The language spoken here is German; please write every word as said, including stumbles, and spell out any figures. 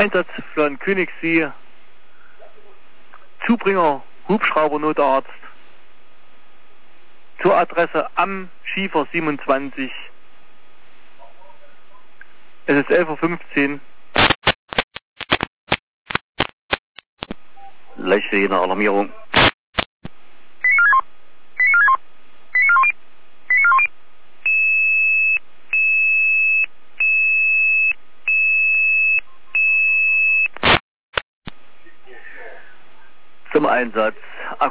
Einsatz von Königssee, Zubringer Hubschraubernotarzt zur Adresse am Schiefer siebenundzwanzig. Es ist elf Uhr fünfzehn. Leichte jene Alarmierung. Zum Einsatz